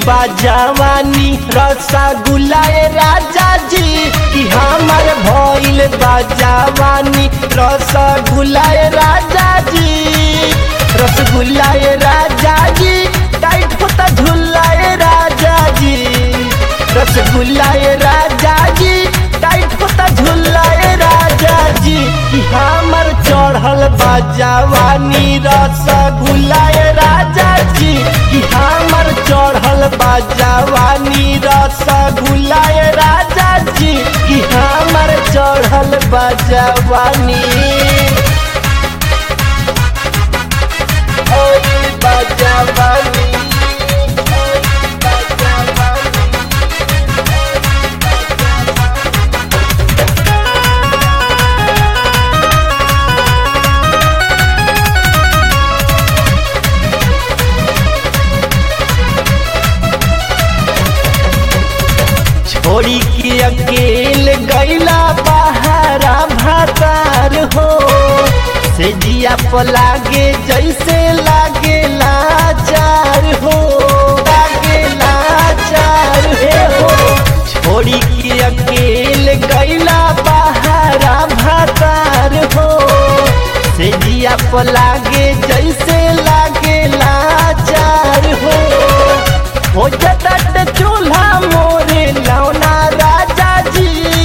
बाजवानी रसगुल्ला राजा जी कि हमर भइल बाजवानी रसगुल्ला राजा जी रसगुल्ला राजा जी टाइट होता झुल्ला राजा जी रसगुल्ला राजा जी टाइट होता झुल्ला राजा जी कि हमर चढ़ल बाजवानी रसगुल्ला राजा जी कि हमर चढ़ल बाजवानी रसगुल्ला राजा जी कि हमर चढ़ल बाजवानी बाजवानी छोड़ी के अकेल गैला बहारा भातार हो से जिया पलागे जैसे लागे लाचार हो लागे लाचार हो छोड़ी के अकेल गैला बहारा भातार हो से जिया पलागे जैसे लागे लाचार हो जतट चूल्हा मोरे लौना राजा जी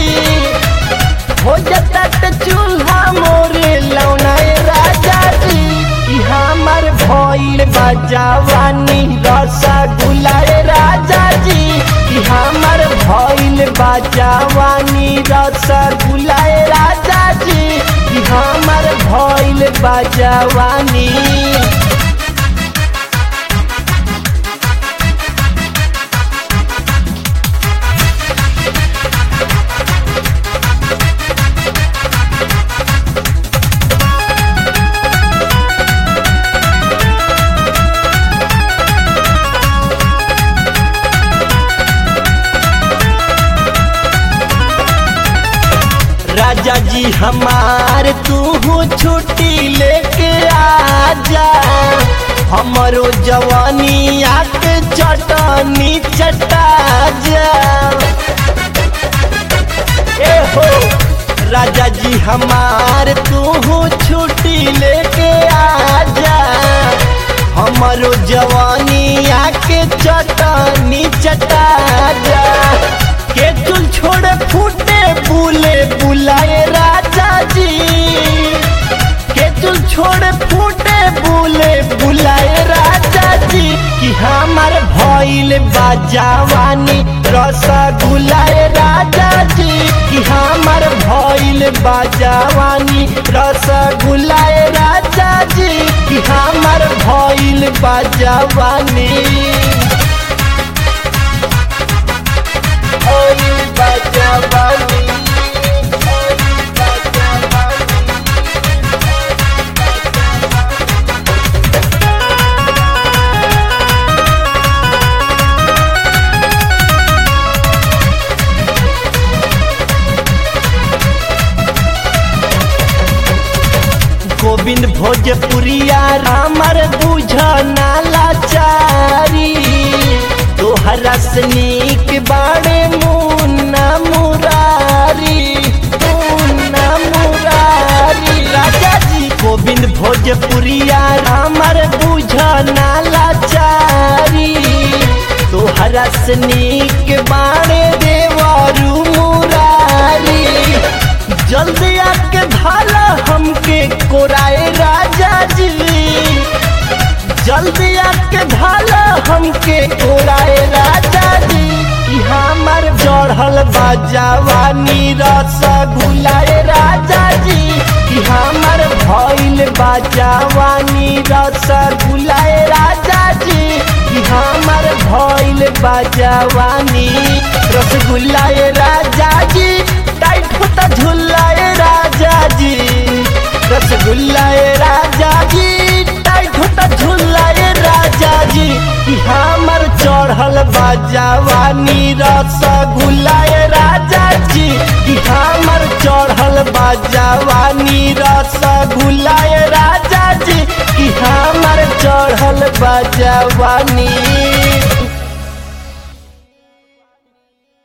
हो जतट चूल्हा मोरे लौना राजा जी कि हमर भइल बाजवानी रसगुल्ला राजा जी कि हमर भइल बाजवानी रसगुल्ला राजा जी कि हमर भइल बाजवानी राजा जी हमार तू छुट्टी लेके आजा हमरो जवानी आके चटनी चटा जा ए हो राजा जी हमार तू छुट्टी लेके आजा हमरो जवानी आके चटनी चटा जा के चुल छोड़े फूटे बुले बुलाए राजा जी के चुल छोड़े फूटे बुले बुलाए राजा जी कि हमर भइल बाजवानी रसगुल्ला राजा जी कि हमर भइल बाजवानी रसगुल्ला राजा जी कि हमर भइल बाजवानी बाजवानी गोविंद भोजपुरिया हमर बुझना लाचारी तोहरा से नीक बाड़े मुन्ना मुरारी राजा जी गोविंद भोजपुरिया हमर बुझना लाचारी तोहरा से नीक बाड़े देवरू मुरारी जल्दी आके भाला हमके कोराए राजा जी जल्दी आके भाला हमके कोराए राजा जी कि हमर चढ़ल बाजवानी रसगुल्ला राजा जी कि हमर भइल बाजवानी रसगुल्ला राजा जी कि हमर भइल बाजवानी रसगुल्ला राजा जी टाइट होता झुल्ला राजा जी रसगुल्ला राजा जी टाइट होता झुल्ला राजा जी कि हमर चढ़ल बाजवानी रसगुल्ला राजा जी कि हमर चढ़ल बाजवानी रसगुल्ला राजा जी कि हमर चढ़ल बाजवानी।